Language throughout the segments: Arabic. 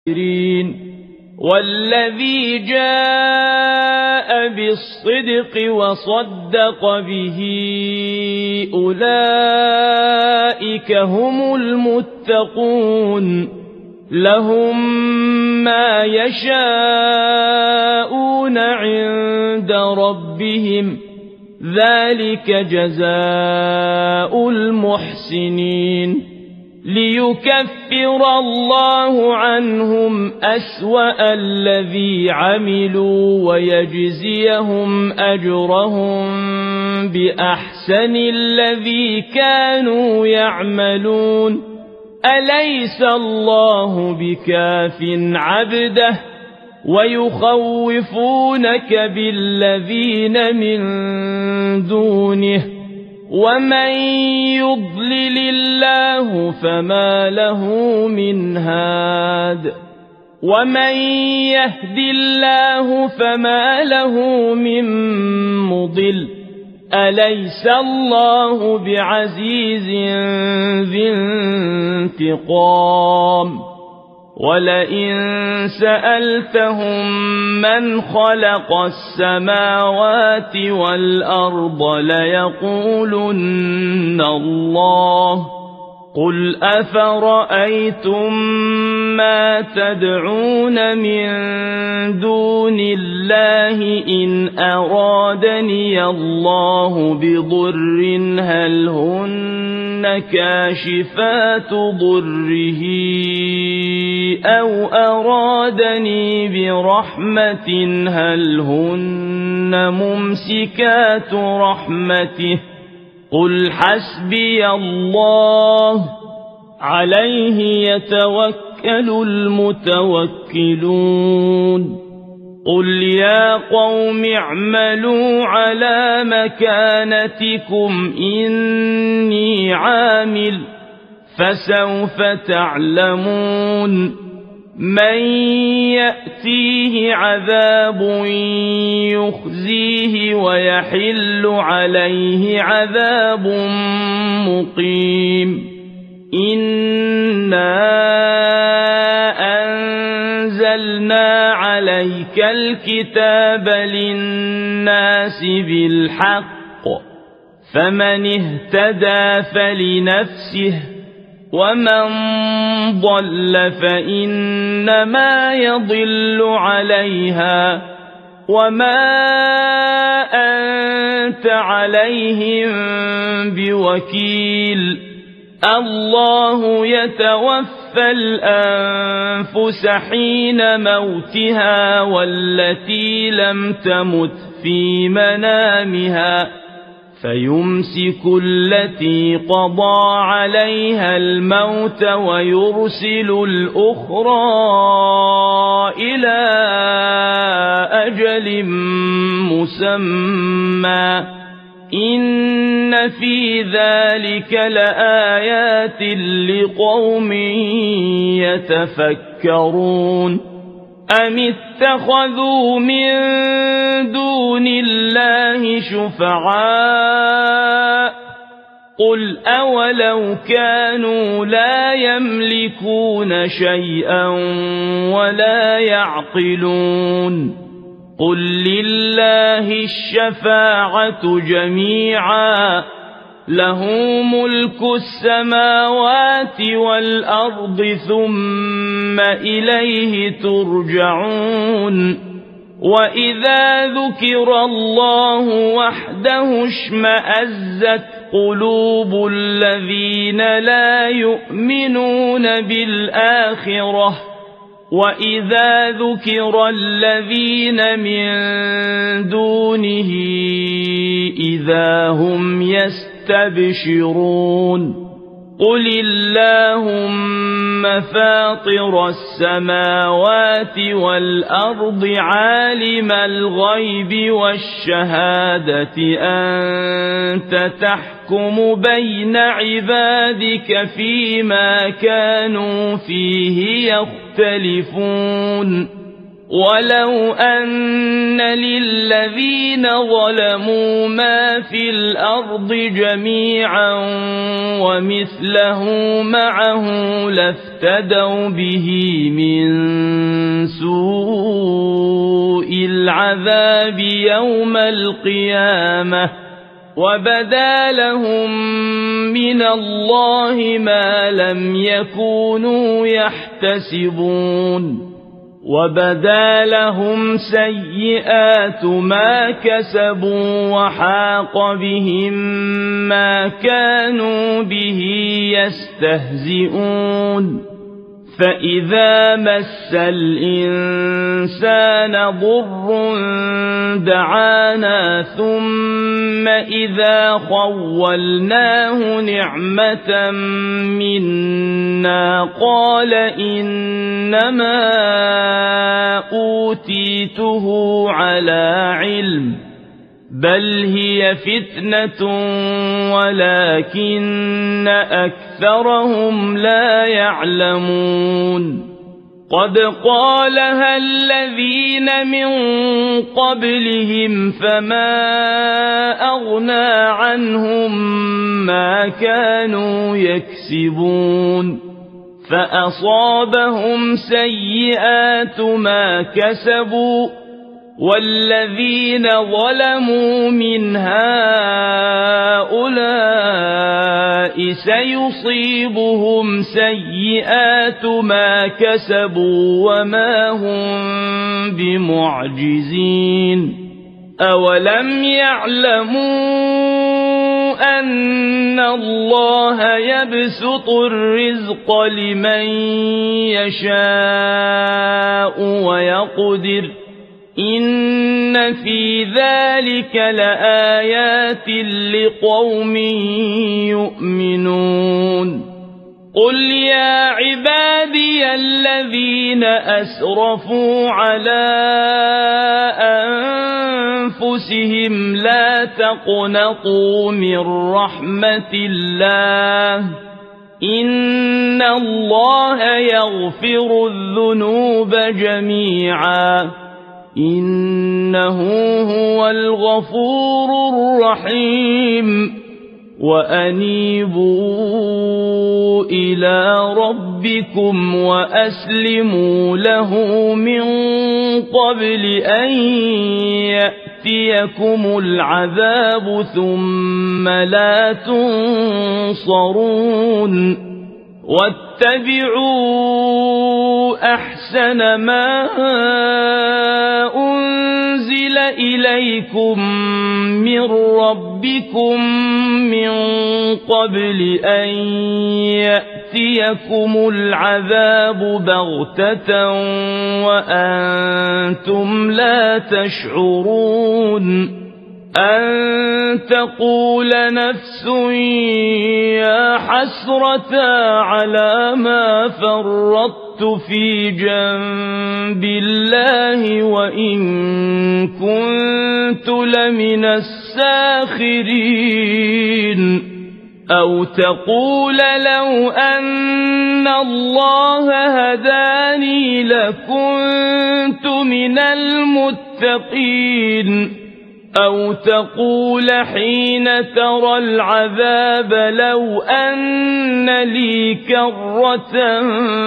والذي جاء بالصدق وصدق به أولئك هم المتقون لهم ما يشاءون عند ربهم ذلك جزاء المحسنين ليكفر الله عنهم أسوأ الذي عملوا ويجزيهم أجرهم بأحسن الذي كانوا يعملون أليس الله بكاف عبده ويخوفونك بالذين من دونه ومن يضلل الله فما له من هاد ومن يهد الله فما له من مضل أليس الله بعزيز ذي انتقام ولئن سألتهم من خلق السماوات والأرض ليقولن الله قل أفرأيتم ما تدعون من دون الله إن أرادني الله بضر هل هن كاشفات ضره أو أرادني برحمة هل هن ممسكات رحمته قل حسبي الله عليه يتوكل المتوكلون قل يا قوم اعملوا على مكانتكم إني عامل فسوف تعلمون من يأتيه عذاب يخزيه ويحل عليه عذاب مقيم إنا أنزلنا عليك الكتاب للناس بالحق فمن اهتدى فلنفسه ومن ضل فإنما يضل عليها وما أنت عليهم بوكيل الله يتوفى الأنفس حين موتها والتي لم تمت في منامها فيمسك التي قضى عليها الموت ويرسل الأخرى إلى أجل مسمى إن في ذلك لآيات لقوم يتفكرون أم اتخذوا من دون الله شفعاء قل أولو كانوا لا يملكون شيئا ولا يعقلون قل لله الشفاعة جميعا له ملك السماوات والأرض ثم إليه ترجعون وإذا ذكر الله وحده اشمأزت قلوب الذين لا يؤمنون بالآخرة وإذا ذكر الذين من دونه إذا هم يستبشرون قل اللهم فاطر السماوات والأرض عالم الغيب والشهادة أنت تحكم بين عبادك فيما كانوا فيه يختلفون ولو أن للذين ظلموا ما في الأرض جميعا ومثله معه لافتدوا به من سوء العذاب يوم القيامة وبدا لهم من الله ما لم يكونوا يحتسبون وبدا لهم سيئات ما كسبوا وحاق بهم ما كانوا به يستهزئون فإذا مس الإنسان ضر دعانا ثم إذا خولناه نعمة منا قال إنما أوتيته على علم بل هي فتنة ولكن أكثرهم لا يعلمون قد قالها الذين من قبلهم فما أغنى عنهم ما كانوا يكسبون فأصابهم سيئات ما كسبوا والذين ظلموا من هؤلاء سيصيبهم سيئات ما كسبوا وما هم بمعجزين أولم يعلموا أن الله يبسط الرزق لمن يشاء ويقدر إن في ذلك لآيات لقوم يؤمنون قل يا عبادي الذين أسرفوا على أنفسهم لا تقنطوا من رحمة الله إن الله يغفر الذنوب جميعا إنه هو الغفور الرحيم وأنيبوا إلى ربكم وأسلموا له من قبل أن يأتيكم العذاب ثم لا تنصرون واتبعوا أحسن ما أنزل إليكم من ربكم من قبل أن يأتيكم العذاب بغتة وأنتم لا تشعرون أن تقول نفس يا حسرة على ما فرطت في جنب الله وإن كنت لمن الساخرين أو تقول لو أن الله هداني لكنت من المتقين أو تقول حين ترى العذاب لو أن لي كرة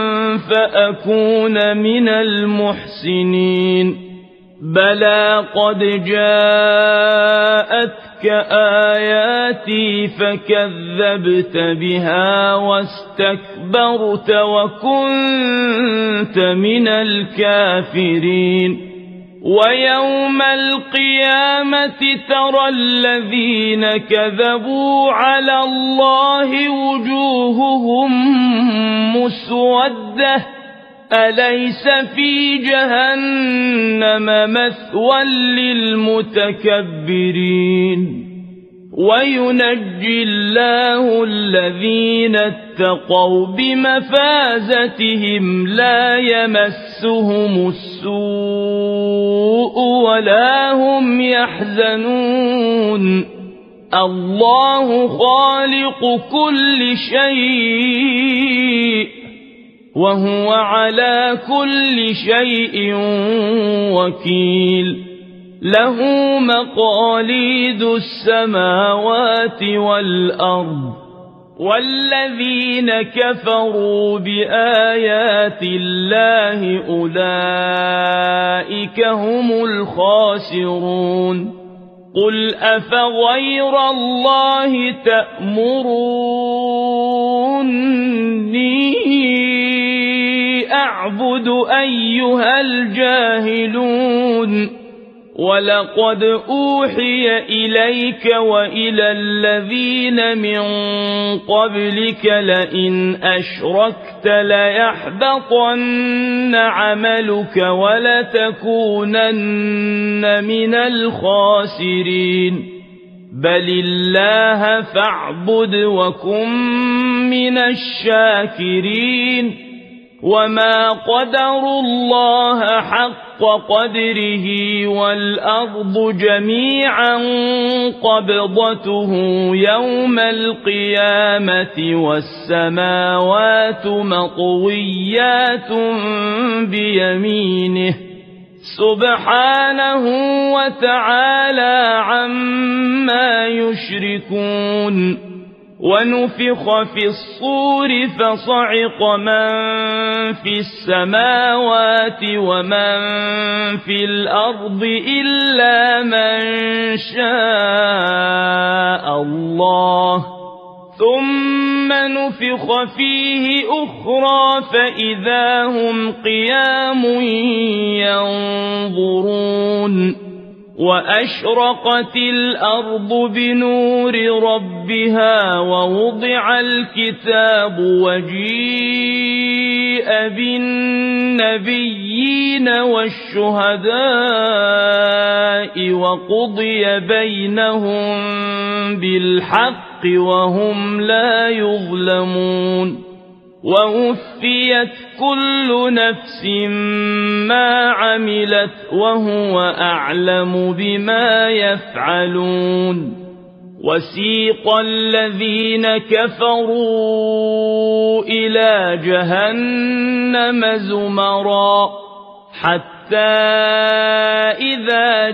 فأكون من المحسنين بلى قد جاءتك آياتي فكذبت بها واستكبرت وكنت من الكافرين ويوم القيامة ترى الذين كذبوا على الله وجوههم مسودة أليس في جهنم مثوى للمتكبرين وينجي الله الذين اتقوا بمفازتهم لا يمسهم السوء ولا هم يحزنون الله خالق كل شيء وهو على كل شيء وكيل له مقاليد السماوات والأرض والذين كفروا بآيات الله أولئك هم الخاسرون قل أفغير الله تأمروني أعبد أيها الجاهلون ولقد أوحي إليك وإلى الذين من قبلك لئن أشركت ليحبطن عملك ولتكونن من الخاسرين بل الله فاعبد وكن من الشاكرين وما قدروا الله حق قدره والأرض جميعا قبضته يوم القيامة والسماوات مطويات بيمينه سبحانه وتعالى عما يشركون ونفخ في الصور فصعق من في السماوات ومن في الأرض إلا من شاء الله ثم نفخ فيه أخرى فإذا هم قيام ينظرون وأشرقت الأرض بنور ربها ووضع الكتاب وجيء بالنبيين والشهداء وقضي بينهم بالحق وهم لا يظلمون ووفيت كل نفس ما عملت وهو أعلم بما يفعلون وسيق الذين كفروا إلى جهنم زمرا حتى إذا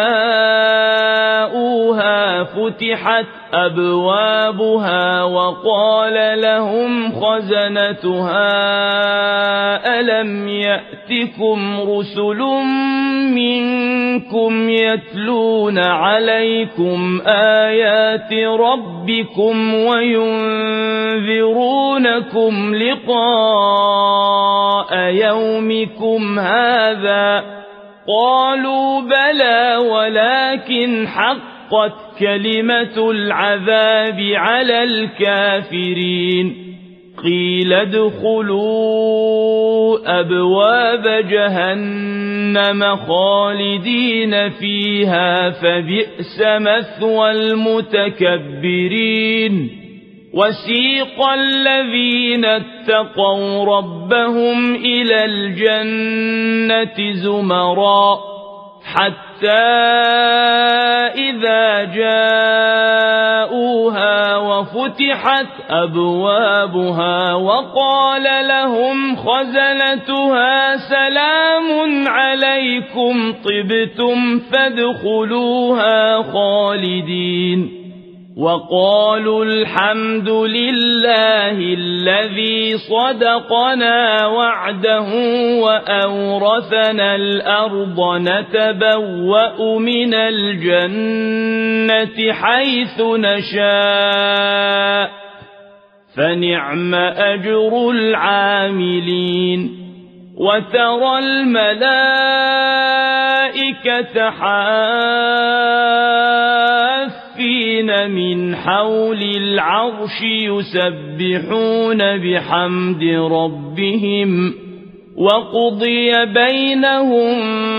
جاءوها فتحت أبوابها وقال لهم خزنتها ألم يأتكم رسل منكم يتلون عليكم آيات ربكم وينذرونكم لقاء يومكم هذا قالوا بلى ولكن حقت كلمة العذاب على الكافرين قيل ادخلوا أبواب جهنم خالدين فيها فبئس مثوى المتكبرين وسيق الذين اتقوا ربهم إلى الجنة زمرا حتى إذا جاءوها وفتحت أبوابها وقال لهم خزنتها سلام عليكم طبتم فادخلوها خالدين وقالوا الحمد لله الذي صدقنا وعده وأورثنا الأرض نتبوأ من الجنة حيث نشاء فنعم أجر العاملين وترى الملائكة حافين من حول العرش يسبحون بحمد ربهم وقضي بينهم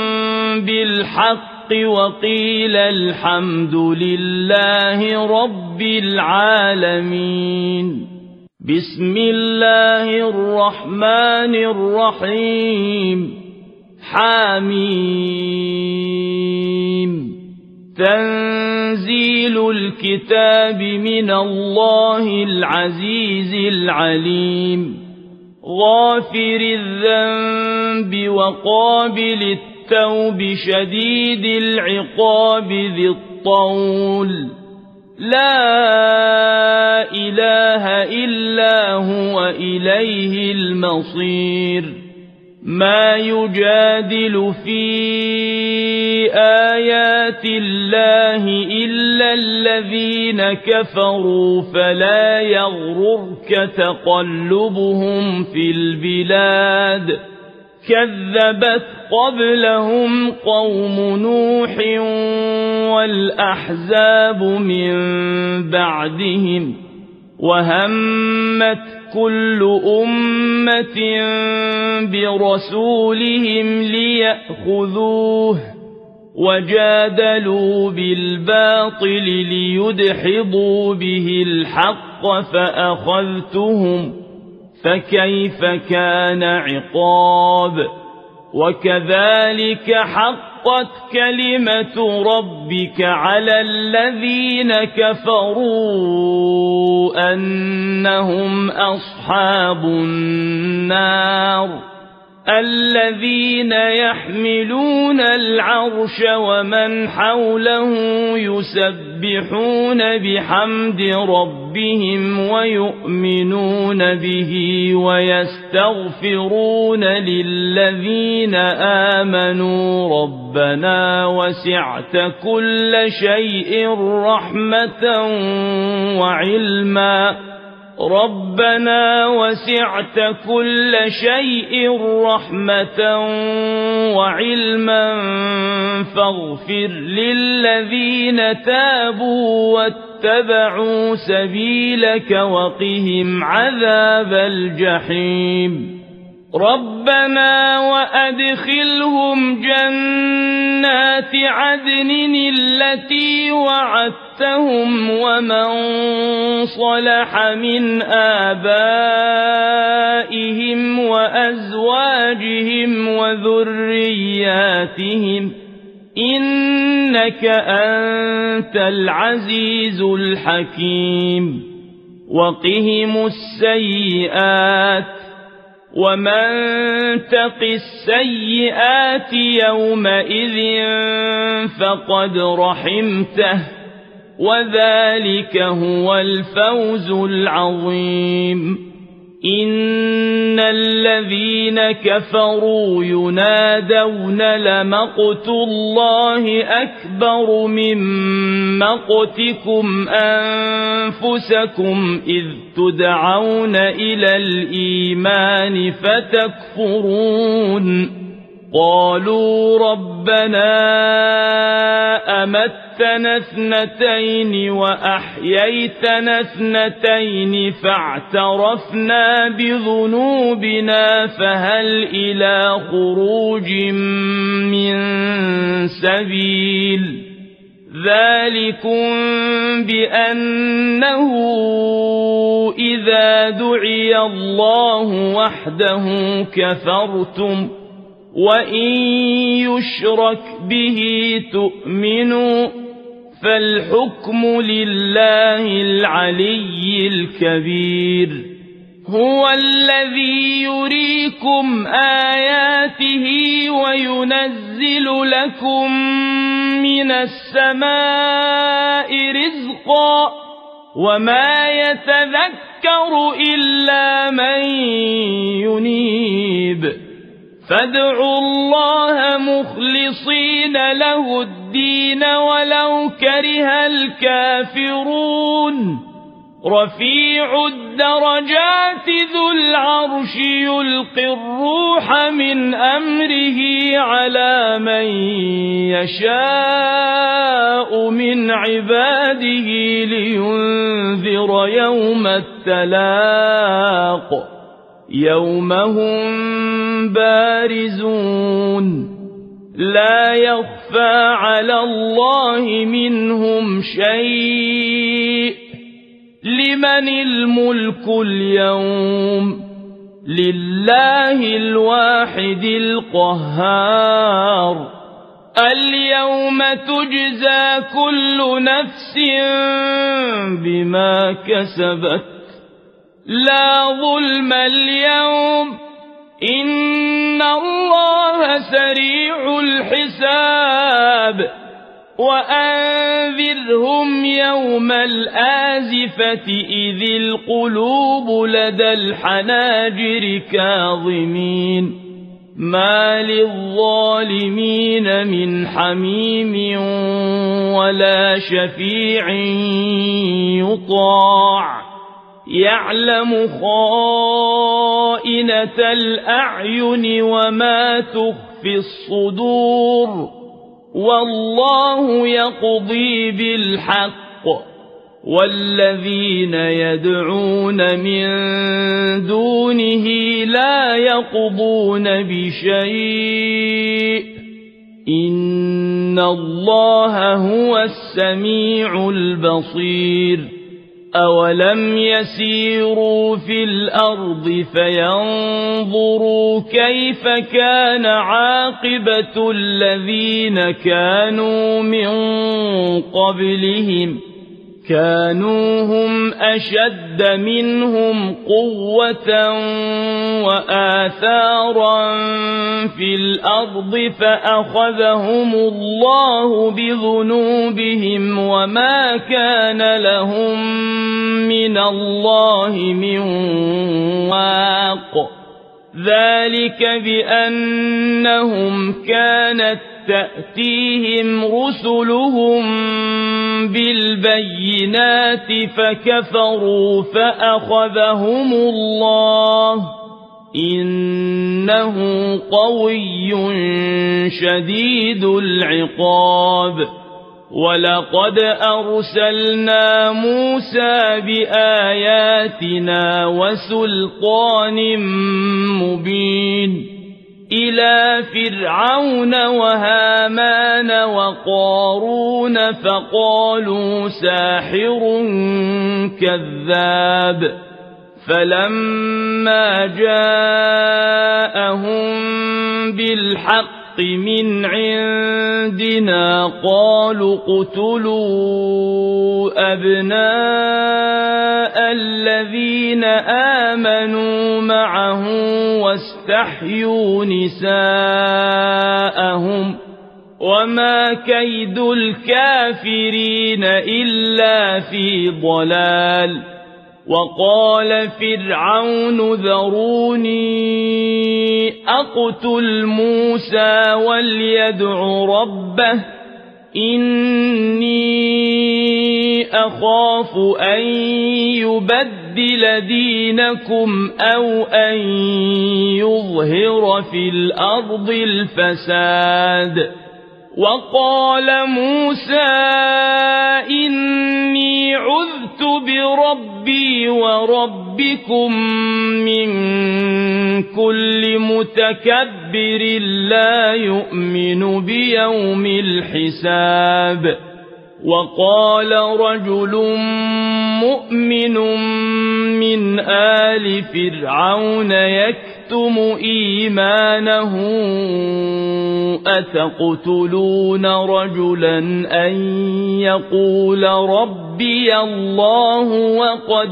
بالحق وقيل الحمد لله رب العالمين بسم الله الرحمن الرحيم حميم تنزيل الكتاب من الله العزيز العليم غافر الذنب وقابل التوب شديد العقاب ذي الطول لا إله إلا هو إليه المصير ما يجادل في آيات الله إلا الذين كفروا فلا يغررك تقلبهم في البلاد كذبت قبلهم قوم نوح والأحزاب من بعدهم وهمت كل أمة برسولهم ليأخذوه وجادلوا بالباطل ليدحضوا به الحق فأخذتهم فكيف كان عقاب وكذلك حقت كلمة ربك على الذين كفروا أنهم أصحاب النار الذين يحملون العرش ومن حوله يسبحون بحمد ربهم ويؤمنون به ويستغفرون للذين آمنوا ربنا وسعت كل شيء رحمة وعلما ربنا وسعت كل شيء رحمة وعلما فاغفر للذين تابوا واتبعوا سبيلك وقهم عذاب الجحيم ربنا وأدخلهم جنات عدن التي وعدتهم ومن صلح من آبائهم وأزواجهم وذرياتهم إنك أنت العزيز الحكيم وقهم السيئات ومن تق السيئات يومئذ فقد رحمته وذلك هو الفوز العظيم إن الذين كفروا ينادون لمقت الله أكبر من مقتكم أنفسكم إذ تدعون إلى الإيمان فتكفرون قالوا ربنا أمتنا اثنتين وأحييتنا اثنتين فاعترفنا بذنوبنا فهل إلى خروج من سبيل ذلكم بأنه إذا دعي الله وحده كفرتم وإن يشرك به تؤمنوا فالحكم لله العلي الكبير هو الذي يريكم آياته وينزل لكم من السماء رزقا وما يتذكر إلا من ينيب فادعوا الله مخلصين له الدين ولو كره الكافرون رفيع الدرجات ذو العرش يلقي الروح من أمره على من يشاء من عباده لينذر يوم التلاق يوم هم بارزون لا يخفى على الله منهم شيء لمن الملك اليوم لله الواحد القهار اليوم تجزى كل نفس بما كسبت لا ظلم اليوم إن الله سريع الحساب وأنذرهم يوم الآزفة إذ القلوب لدى الحناجر كاظمين ما للظالمين من حميم ولا شفيع يطاع يعلم خائنة الأعين وما تخفي الصدور والله يقضي بالحق والذين يدعون من دونه لا يقضون بشيء إن الله هو السميع البصير أولم يسيروا في الأرض فينظروا كيف كان عاقبة الذين كانوا من قبلهم كانوا هم أشد منهم قوة وآثارا في الأرض فأخذهم الله بذنوبهم وما كان لهم من الله من واق ذلك بأنهم كانت تأتيهم رسلهم بالبينات فكفروا فأخذهم الله إنه قوي شديد العقاب ولقد أرسلنا موسى بآياتنا وسلطان مبين إلى فرعون وهامان وقارون فقالوا ساحر كذاب فلما جاءهم بالحق من عندنا قالوا اقتلوا أبناء الذين آمنوا معه واستحيوا نساءهم وما كيد الكافرين إلا في ضلال وقال فرعون ذروني أقتل موسى وليدع ربه إني أخاف أن يبدل دينكم أو أن يظهر في الأرض الفساد وقال موسى إني عذت بربي وربكم من كل متكبر لا يؤمن بيوم الحساب وقال رجل مؤمن من آل فرعون يكتم إيمانه أتقتلون رجلا أن يقول ربي الله وقد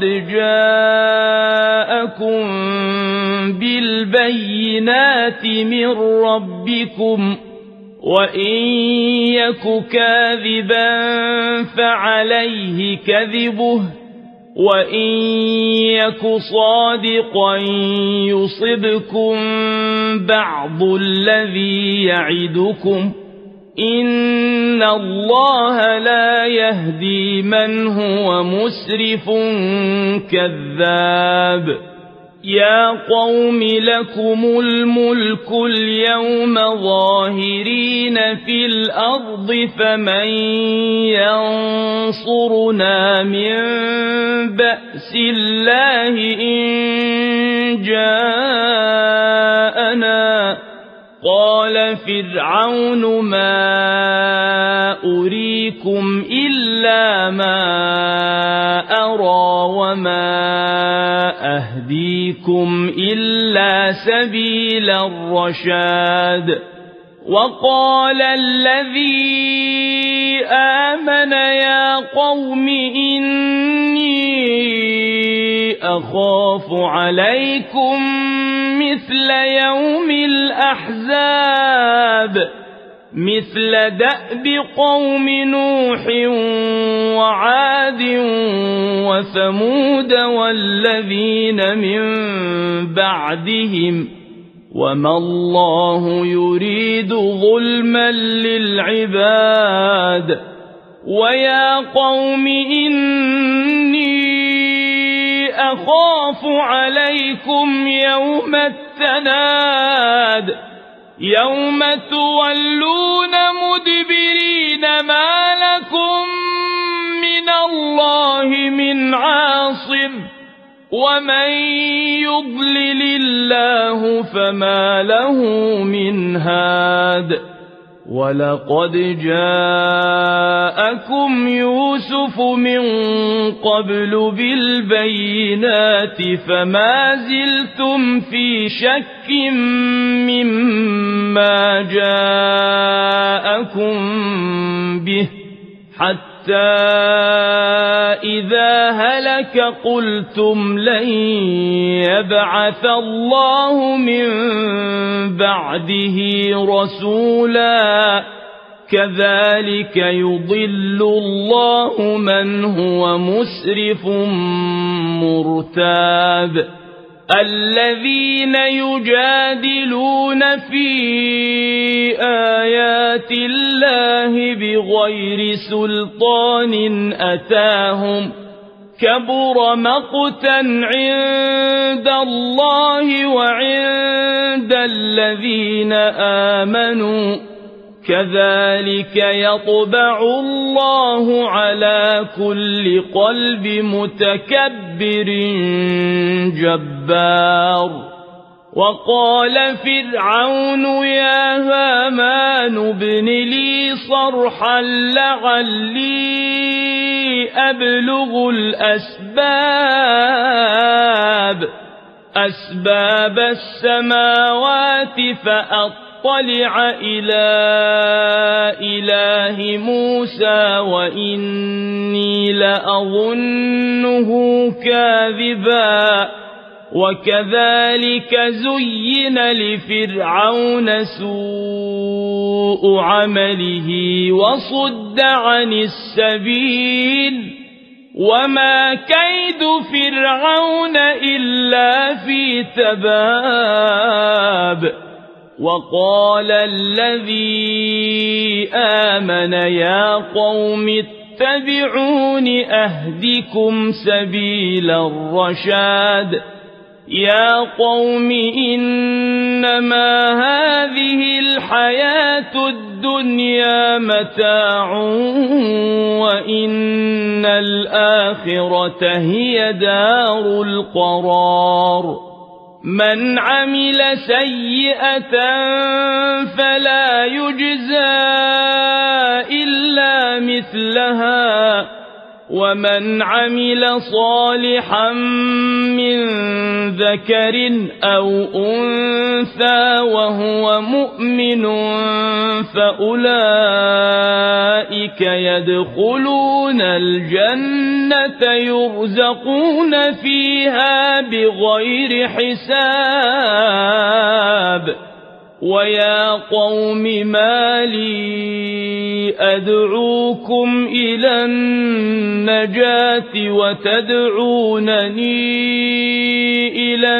جاءكم بالبينات من ربكم وإن يك كاذبا فعليه كذبه وإن يك صادقا يصبكم بعض الذي يعدكم إن الله لا يهدي من هو مسرف كذاب يا قوم لكم الملك اليوم ظاهرين في الأرض فمن ينصرنا من بأس الله إن جاءنا قال فرعون ما أريكم إلا ما أرى وما أهديكم إلا سبيل الرشاد وقال الذي آمن يا قوم إني أخاف عليكم مثل يوم الأحزاب مثل دأب قوم نوح وعاد وثمود والذين من بعدهم وما الله يريد ظلما للعباد ويا قوم إني أخاف عليكم يوم التناد يوم تولون مدبرين ما لكم من الله من عاصم ومن يضلل الله فما له من هاد ولقد جاءكم يوسف من قبل بالبينات فما زلتم في شك مما جاءكم به حتى إذا هلك قلتم لن يبعث الله من بعده رسولا كذلك يضل الله من هو مسرف مرتاب الذين يجادلون في آيات الله بغير سلطان أتاهم كبر مقتا عند الله وعند الذين آمنوا كذلك يطبع الله على كل قلب متكبر جبار وقال فرعون يا هامان ابن لي صرحا لعلي أبلغ أسباب السماوات فأطلع إلى إله موسى وإني لأظنه كاذبا وكذلك زين لفرعون سوء عمله وصد عن السبيل وما كيد فرعون إلا في تباب وقال الذي آمن يا قوم اتبعون أهدكم سبيل الرشاد يا قوم إنما هذه الحياة الدنيا متاع وإن الآخرة هي دار القرار من عمل سيئة فلا يجزى إلا مثلها ومن عمل صالحا من ذكر أو أنثى وهو مؤمن فأولئك يدخلون الجنة يرزقون فيها بغير حساب ويا قوم ما لي أدعوكم إلى النجاة وتدعونني إلى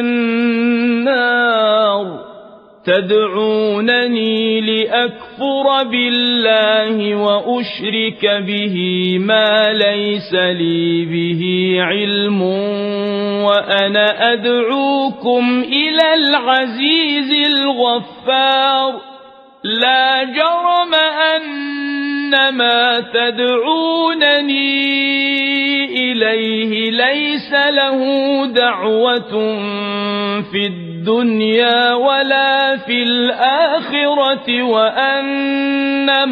النار تدعونني لأكفر بالله وأشرك به ما ليس لي به علم وأنا أدعوكم إلى العزيز الغفار لا جرم أن ما تدعونني إليه ليس له دعوة في الدنيا ولا في الآخرة وأن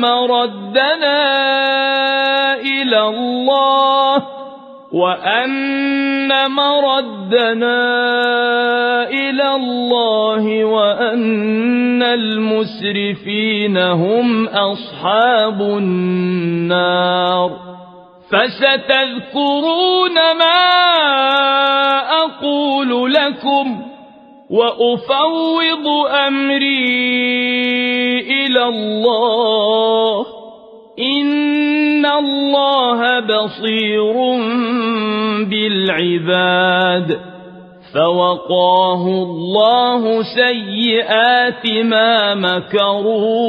مردنا إلى الله وأن المسرفين هم أصحاب النار فستذكرون ما أقول لكم وأفوض أمري إلى الله إن الله بصير بالعباد فوقاه الله سيئات ما مكروا